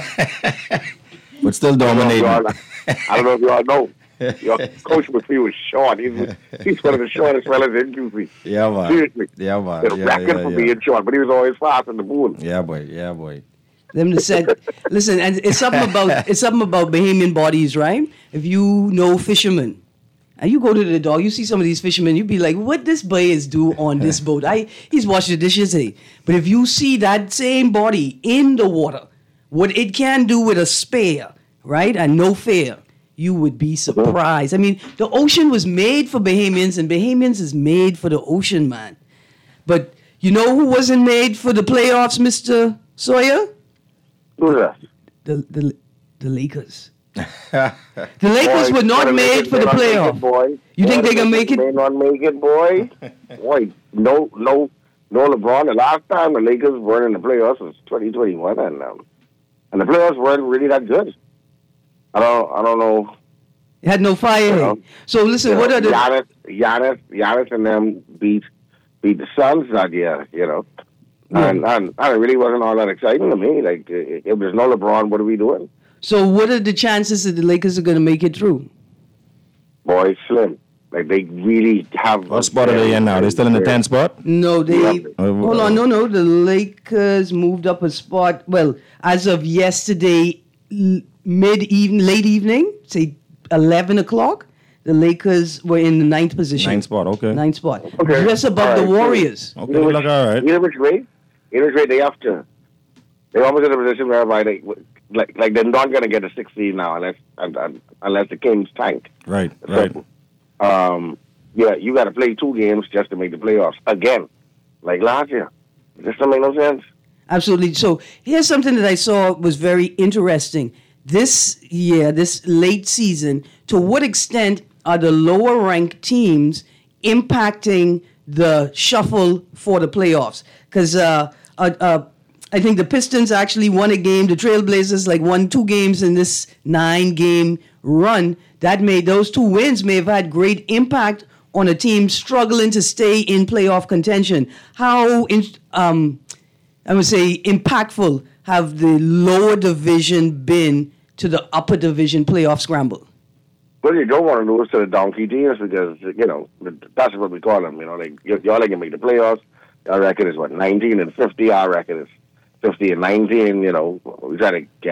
But still I don't know if dominating. you all- I don't know if you all know. Your coach was he was short. He was, he's one of the shortest fellas in Q C. Yeah, man. Seriously. Yeah, man. The Yeah, record yeah, for yeah. being short, but he was always fast in the pool. Yeah, boy. Yeah, boy. Them that said, listen, and it's something about it's something about Bahamian bodies, right? If you know fishermen, and you go to the dock, you see some of these fishermen, you be like, "What this boy is do on this boat? I he's washing the dishes." Eh? But if you see that same body in the water, what it can do with a spare, right, and no fair, you would be surprised. I mean, the ocean was made for Bahamians, and Bahamians is made for the ocean, man. But you know who wasn't made for the playoffs, Mister Sawyer? Who's that? The the the Lakers. The Lakers were not Boy, made for the not make it, playoff. boy. You think Boy, they gonna make it? May not make it, boy. Boy, no, no, no LeBron. The last time the Lakers were in the playoffs was twenty twenty-one, and um, and the playoffs weren't really that good. I don't, I don't know. It had no fire. You in. know, So listen, you know, what are the Giannis, Giannis, Giannis, and them beat beat the Suns that year, you know. And, and and it really wasn't all that exciting to me. Like, if there's no LeBron, what are we doing? so what are the chances that the Lakers are gonna make it through? Boy, slim. Like, they really have. What spot are they in now? They're still in the tenth spot? No, they Yeah. hold on, no, no. The Lakers moved up a spot. Well, as of yesterday, l- mid evening, late evening, say eleven o'clock, the Lakers were in the ninth position. Ninth spot, okay. Ninth spot. Okay. Just above All the right, so- Warriors. Okay, You know they which, look all right. you know which way? You know which way they have to. They're almost in a position whereby they, like, like they're not going to get a six seed now unless un, un, unless the Kings tank. Right, right. So, um, yeah, you got to play two games just to make the playoffs again, like last year. This doesn't make no sense. Absolutely. So here's something that I saw was very interesting. This year, this late season, to what extent are the lower ranked teams impacting the shuffle for the playoffs? Because uh, uh, uh, I think the Pistons actually won a game. The Trailblazers like won two games in this nine game run. That made those two wins may have had great impact on a team struggling to stay in playoff contention. How in, um, I would say impactful have the lower division been to the upper division playoff scramble? Well, you don't want to lose to the donkey teams because, you know, that's what we call them. You know, like, y'all can make the playoffs. Our record is, what, nineteen and fifty? Our record is fifty and nineteen. You know, we try to get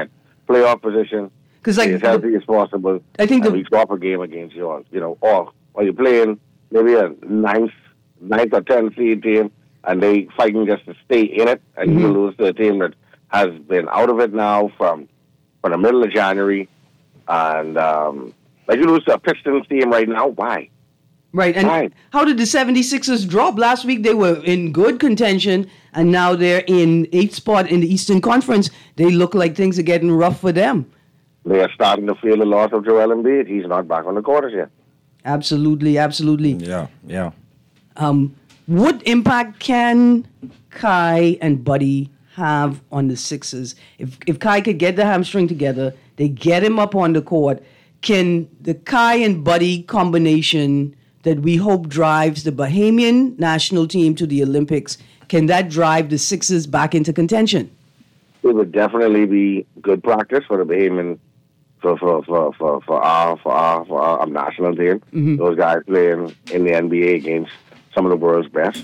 playoff position, because like as healthy as possible. I think and the, we drop a game against yours, you know, or or you're playing maybe a ninth, ninth or tenth seed team, and they fighting just to stay in it, and mm-hmm. you lose to a team that has been out of it now from from the middle of January, and um, like you lose to a Pistons team right now. Why? Right, and Why? How did the seventy-sixers drop? Last week they were in good contention, and now they're in eighth spot in the Eastern Conference. They look like things are getting rough for them. They are starting to feel the loss of Joel Embiid. He's not back on the court yet. Absolutely, absolutely. Yeah, yeah. Um, what impact can Kai and Buddy have on the Sixers? If if Kai could get the hamstring together, they get him up on the court. Can the Kai and Buddy combination that we hope drives the Bahamian national team to the Olympics, can that drive the Sixers back into contention? It would definitely be good practice for the Bahamian, for for for for, for our for our for our national team. Mm-hmm. Those guys playing in the N B A against some of the world's best.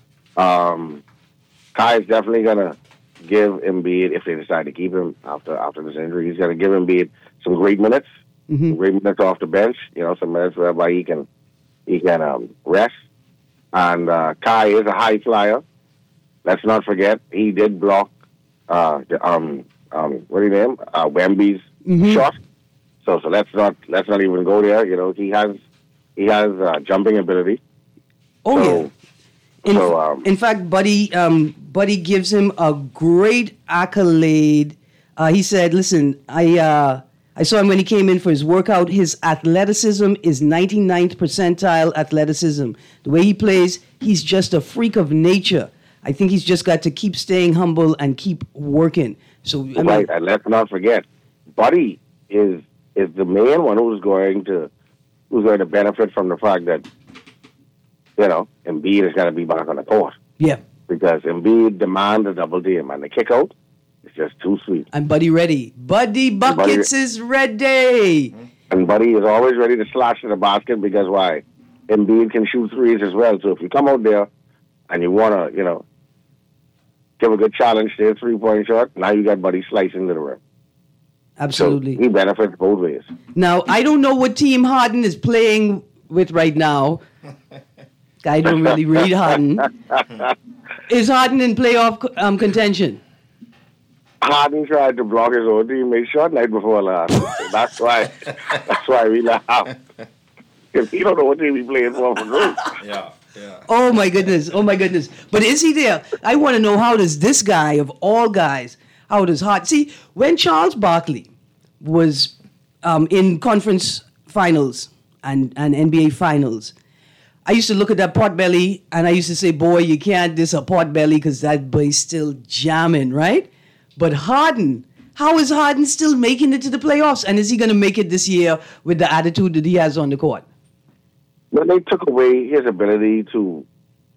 Um, Kai is definitely gonna give Embiid, if they decide to keep him after after this injury, he's gonna give Embiid some great minutes, mm-hmm. some great minutes off the bench. You know, some minutes whereby he can he can um, rest. And uh, Kai is a high flyer. Let's not forget he did block uh, the, um um what do you name uh, Wemby's mm-hmm. shot. So so let's not let's not even go there. You know, he has he has uh, jumping ability. Oh so, yeah. In, so, um, in fact, Buddy um, Buddy gives him a great accolade. Uh, he said, "Listen, I uh, I saw him when he came in for his workout. His athleticism is ninety-ninth percentile athleticism. The way he plays, he's just a freak of nature. I think he's just got to keep staying humble and keep working." So I mean, right, and let's not forget, Buddy is is the main one who's going to who's going to benefit from the fact that, you know, Embiid is going to be back on the court. Yeah. Because Embiid demands a double team, and the kick out is just too sweet. And Buddy ready. Buddy Buckets Buddy, is ready. And Buddy is always ready to slash to the basket because why? Embiid can shoot threes as well. So if you come out there and you want to, you know, give a good challenge to a three-point shot, now you got Buddy slicing to the rim. Absolutely. So he benefits both ways. Now, I don't know what team Harden is playing with right now. I don't really read Harden. Is Harden in playoff um, contention? Harden tried to block his own teammate's shot night before last. That's why. That's why we laugh. If you don't know what team he's playing for, for group. Yeah, yeah. Oh my goodness! Oh my goodness! But is he there? I want to know, how does this guy of all guys, how does Harden? See, when Charles Barkley was um, in conference finals and, and N B A finals, I used to look at that pot belly and I used to say, boy, you can't diss a pot belly because that boy's still jamming, right? But Harden, how is Harden still making it to the playoffs? And is he going to make it this year with the attitude that he has on the court? When they took away his ability to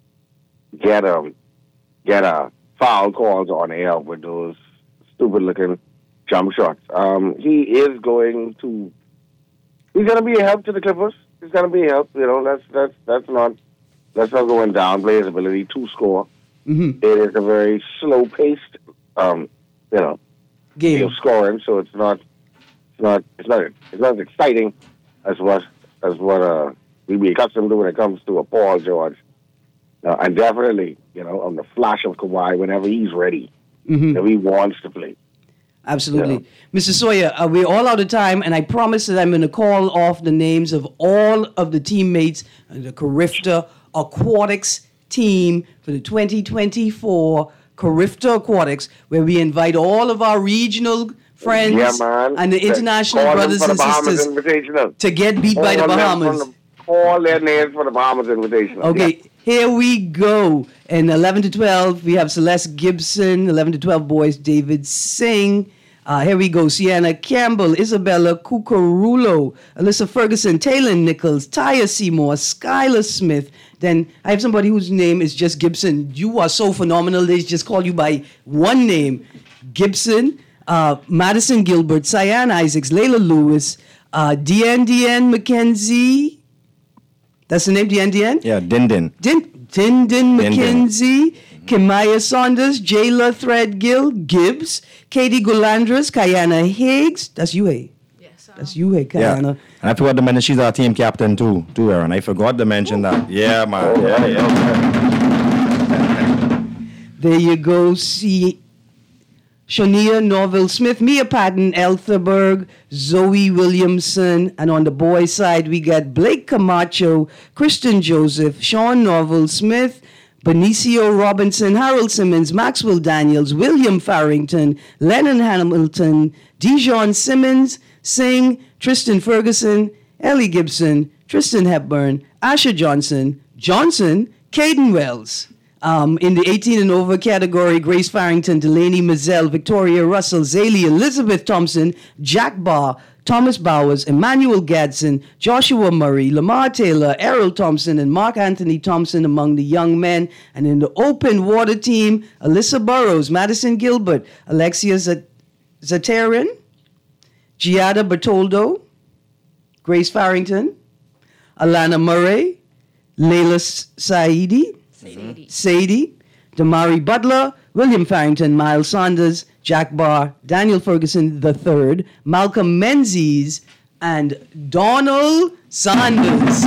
get a, get a foul calls on air with those stupid-looking jump shots, um, he is going to, he's going to be a help to the Clippers. He's going to be a help. You know, that's that's that's not that's not going down. Play his ability to score. Mm-hmm. It is a very slow-paced, um, you know, game of scoring. So it's not it's not it's not it's not as exciting as what as what uh, we be accustomed to when it comes to a Paul George. Uh, and definitely, you know, on the flash of Kawhi whenever he's ready, mm-hmm. if he wants to play. Absolutely. Yeah. Mister Sawyer, uh, we're all out of time, and I promise that I'm going to call off the names of all of the teammates of the Carifta Aquatics team for the twenty twenty-four Carifta Aquatics, where we invite all of our regional friends yeah, man. and the international Call brothers and sisters to get beat all by the Bahamas. The, all their names for the Bahamas Invitational. Okay, yeah. Here we go. In eleven to twelve, we have Celeste Gibson. eleven to twelve boys, David Singh. Uh, here we go. Sienna Campbell, Isabella Cucarulo, Alyssa Ferguson, Taylor Nichols, Taya Seymour, Skylar Smith. Then I have somebody whose name is just Gibson. You are so phenomenal. They just call you by one name. Gibson, uh, Madison Gilbert, Cyan Isaacs, Layla Lewis, uh, Deanne Deanne McKenzie. That's the name, Deanne Deanne? Yeah, Din Din. Din Din Din McKenzie. Kimaya Saunders, Jayla Threadgill, Gibbs, Katie Gulandras, Kayana Higgs. That's you, hey? Yes. That's you, hey, Kayana. Yeah. And I forgot to mention she's our team captain too, too, Aaron. I forgot to mention that. Yeah, man. Yeah, yeah. There you go. See Shania Norville Smith, Mia Patton, Eltherberg, Zoe Williamson, and on the boys' side we got Blake Camacho, Kristen Joseph, Sean Norville Smith, Benicio Robinson, Harold Simmons, Maxwell Daniels, William Farrington, Lennon Hamilton, Dijon Simmons, Singh, Tristan Ferguson, Ellie Gibson, Tristan Hepburn, Asher Johnson, Johnson, Caden Wells. Um, in the eighteen and over category, Grace Farrington, Delaney Mazzell, Victoria Russell, Zaylee Elizabeth Thompson, Jack Barr, Thomas Bowers, Emmanuel Gadsden, Joshua Murray, Lamar Taylor, Errol Thompson, and Mark Anthony Thompson among the young men. And in the open water team, Alyssa Burrows, Madison Gilbert, Alexia Z- Zatarian, Giada Bertoldo, Grace Farrington, Alana Murray, Layla Saidi, Sadie. Sadie, Damari Butler, William Farrington, Miles Saunders, Jack Barr, Daniel Ferguson the third, Malcolm Menzies, and Donald Saunders.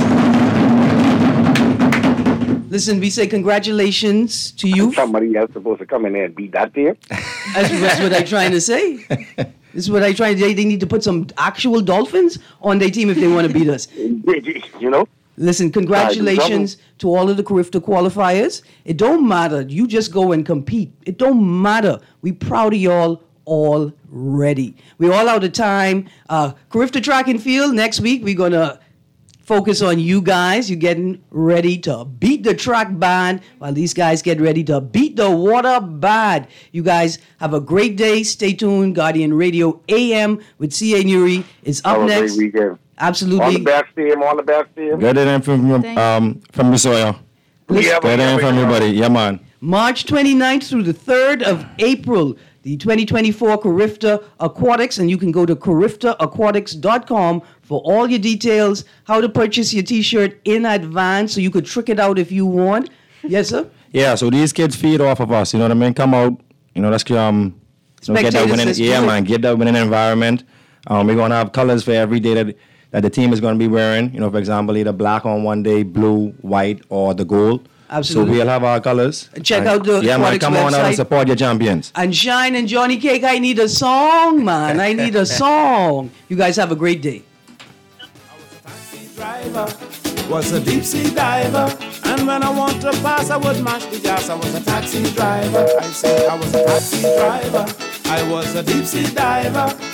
Listen, we say congratulations to you. Somebody else supposed to come in there and beat that team. That's, that's what I'm trying to say. This is what I'm trying to say. They need to put some actual Dolphins on their team if they want to beat us. You know? Listen, congratulations to all of the Carifta qualifiers. It don't matter. You just go and compete. It don't matter. We proud of y'all already. We're all out of time. Uh, Carifta Track and Field, next week we're going to focus on you guys. You're getting ready to beat the track band while these guys get ready to beat the water bad. You guys have a great day. Stay tuned. Guardian Radio A M with C A Nuri is up Have next. A great weekend. Absolutely. All the best team, all the best team. Good in from um from Misoya. Yeah, Good in from everybody. Yeah, man. March twenty-ninth through the third of April, the twenty twenty-four Carifta Aquatics, and you can go to carifta aquatics dot com for all your details, how to purchase your T-shirt in advance so you could trick it out if you want. Yes, sir? Yeah, so these kids feed off of us, you know what I mean? Come out, you know, let's um, you know, get that winning, yeah, man, get that winning environment. Um, we're going to have colors for every day that, that the team is going to be wearing. You know, for example, either black on one day, blue, white, or the gold. Absolutely. So we'll have our colors. Check and, out the yeah, man, come website. on out and support your champions. And Shine and Johnny Cake, I need a song, man. I need a song. You guys have a great day. Driver was a deep sea diver, and when I want to pass, I would mash the gas. I was a taxi driver. I say I was a taxi driver. I was a deep sea diver.